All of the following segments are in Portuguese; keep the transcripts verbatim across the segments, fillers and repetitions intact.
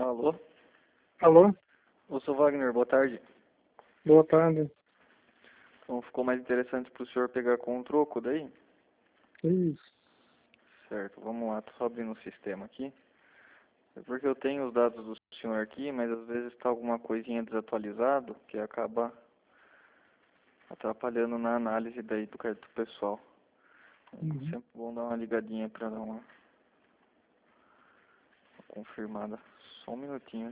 Alô? Alô? Ô, seu Wagner, boa tarde. Boa tarde. Então ficou mais interessante para o senhor pegar com um troco daí? Isso. Certo, vamos lá, tô só abrindo o sistema aqui. É porque eu tenho os dados do senhor aqui, mas às vezes está alguma coisinha desatualizado que acaba atrapalhando na análise daí do cartão pessoal. Então, Uhum. sempre bom dar uma ligadinha para dar uma, uma confirmada. Só um minutinho.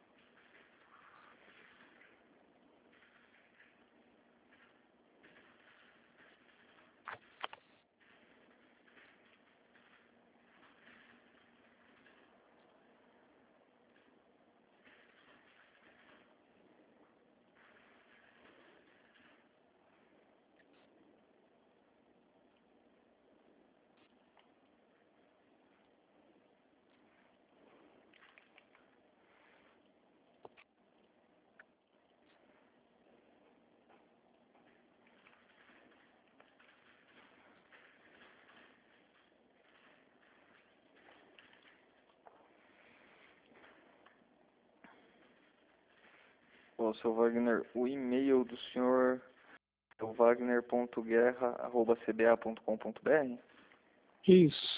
Ô, seu Wagner, o e-mail do senhor é o wagner ponto guerra arroba c b a ponto com ponto b r? Isso.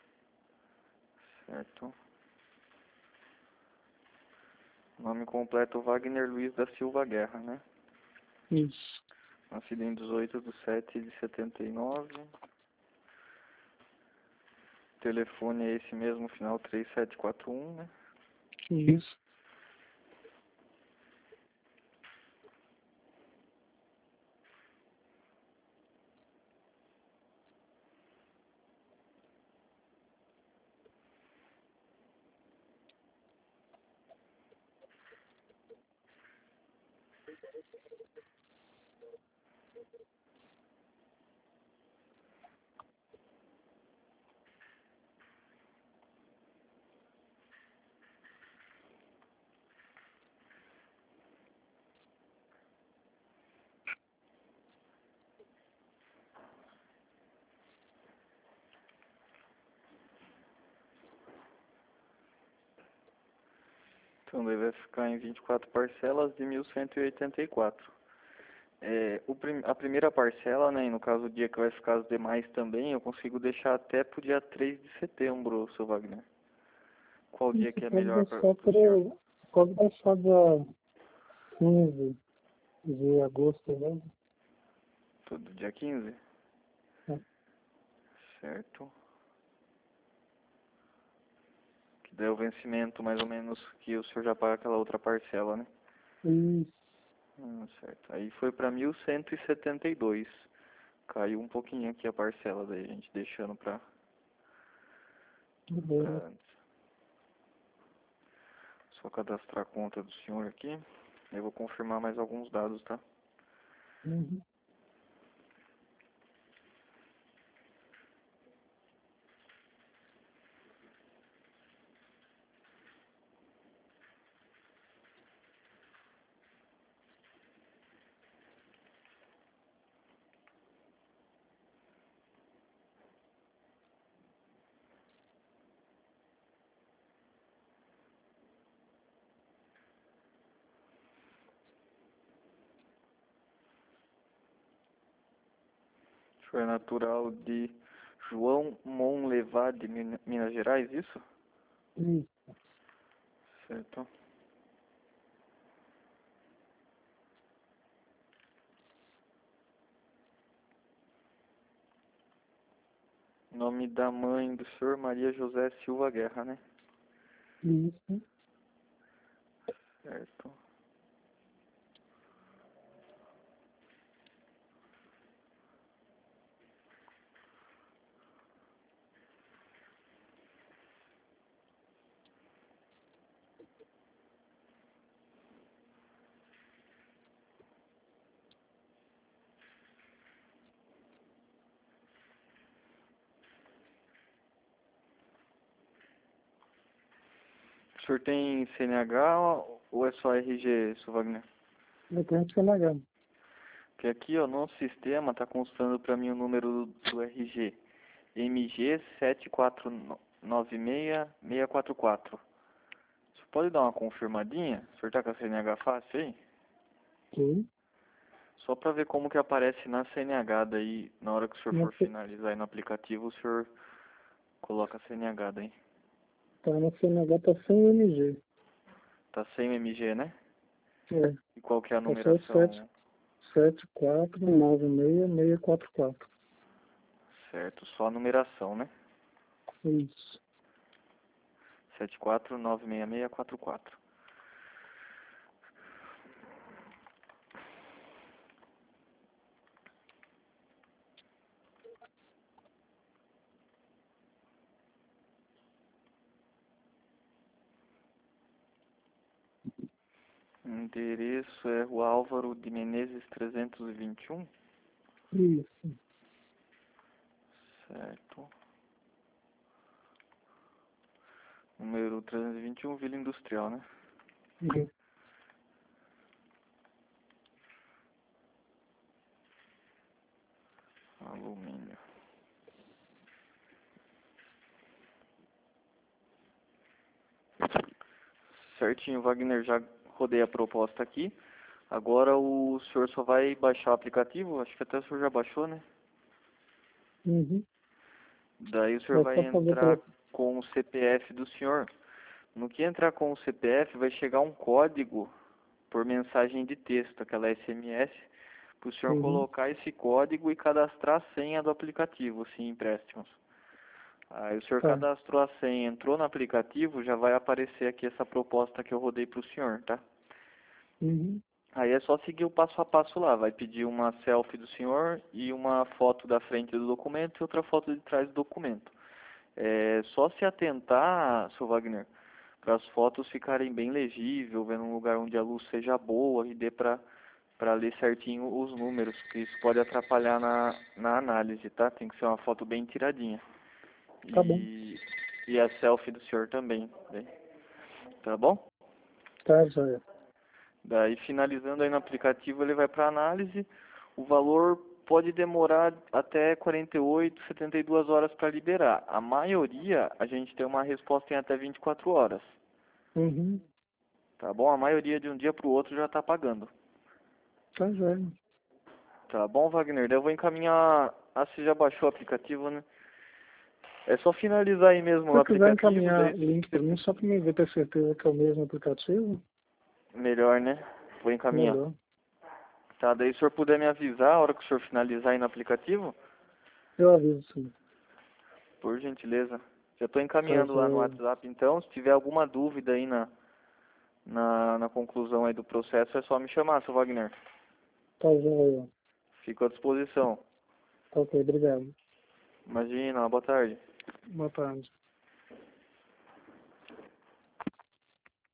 Certo. Nome completo Wagner Luiz da Silva Guerra, né? Isso. Nascido em dezoito de sete de setenta e nove. Telefone é esse mesmo, final três sete quatro um, né? Isso. Então daí vai ficar em vinte e quatro parcelas de mil cento e oitenta e quatro. É, o prim a primeira parcela, né, e no caso o dia que vai ficar as demais também, eu consigo deixar até pro dia três de setembro, seu Wagner. Qual dia Isso que é pode melhor para deixar o senhor? para pode deixar dia quinze de agosto mesmo. Todo dia quinze? Né? Certo. Que daí é o vencimento mais ou menos que o senhor já paga aquela outra parcela, né? Isso. Hum, certo. Aí foi para mil cento e setenta e dois. Caiu um pouquinho aqui a parcela daí, a gente deixando para Beleza. antes. Só cadastrar a conta do senhor aqui. Eu vou confirmar mais alguns dados, tá? Uhum. O senhor é natural de João Monlevade, de Min- Minas Gerais, isso? Isso. Certo. Nome da mãe do senhor, Maria José Silva Guerra, né? Isso. Certo. O senhor tem C N H ou é só R G, seu Wagner? Eu tenho que ser legal. Porque aqui, ó, no sistema tá constando para mim o número do, do R G. M G sete quatro nove seis seis quatro quatro. Pode dar uma confirmadinha? O senhor tá com a C N H fácil aí? Sim. Só pra ver como que aparece na C N H daí, na hora que o senhor Na for C- finalizar aí no aplicativo, o senhor coloca a C N H daí. Tá na C N H, tá sem M G. Tá sem M G, né? É. E qual que é a Tá só sete, numeração? sete quatro nove seis seis quatro quatro. Certo, só a numeração, né? Isso. sete quatro nove seis seis quatro quatro. O endereço é Rua Álvaro de Menezes trezentos e vinte e um. Isso. Certo. Número trezentos e vinte e um, Vila Industrial, né? Uhum. Alumínio. Certinho, Wagner, já rodei a proposta aqui. Agora o senhor só vai baixar o aplicativo, acho que até o senhor já baixou, né? Uhum. Daí o senhor É vai só fazer entrar pra... com o C P F do senhor. No que entrar com o C P F, vai chegar um código por mensagem de texto, aquela S M S, para o senhor Uhum. colocar esse código e cadastrar a senha do aplicativo, sim, empréstimos. Aí o senhor Tá. cadastrou a senha, entrou no aplicativo, já vai aparecer aqui essa proposta que eu rodei para o senhor, tá? Uhum. Aí é só seguir o passo a passo lá, vai pedir uma selfie do senhor e uma foto da frente do documento e outra foto de trás do documento. É só se atentar, seu Wagner, para as fotos ficarem bem legíveis, vendo um lugar onde a luz seja boa e dê para para ler certinho os números, que isso pode atrapalhar na, na análise, tá? Tem que ser uma foto bem tiradinha. Tá bom. E, e a selfie do senhor também, né? Tá bom? Tá, Zé. Daí, finalizando aí no aplicativo, ele vai para análise. O valor pode demorar até quarenta e oito, setenta e duas horas para liberar. A maioria, a gente tem uma resposta em até vinte e quatro horas. Uhum. Tá bom? A maioria de um dia para o outro já está pagando. Tá, Zé. Tá bom, Wagner? Daí eu vou encaminhar... Ah, você já baixou o aplicativo, né? É só finalizar aí mesmo Se o você quiser aplicativo, encaminhar daí o link para mim, só para mim ver ter certeza que é o mesmo aplicativo, melhor, né? Vou encaminhar. melhor. Tá, daí se o senhor puder me avisar a hora que o senhor finalizar aí no aplicativo, Eu aviso, sim. por gentileza. Já estou Tá, encaminhando lá no Zé. WhatsApp, então, se tiver alguma dúvida aí na, na, na conclusão aí do processo, é só me chamar, seu Wagner. Tá, Zé. Fico à disposição. Tá ok, obrigado. Imagina, boa tarde. Boa tarde.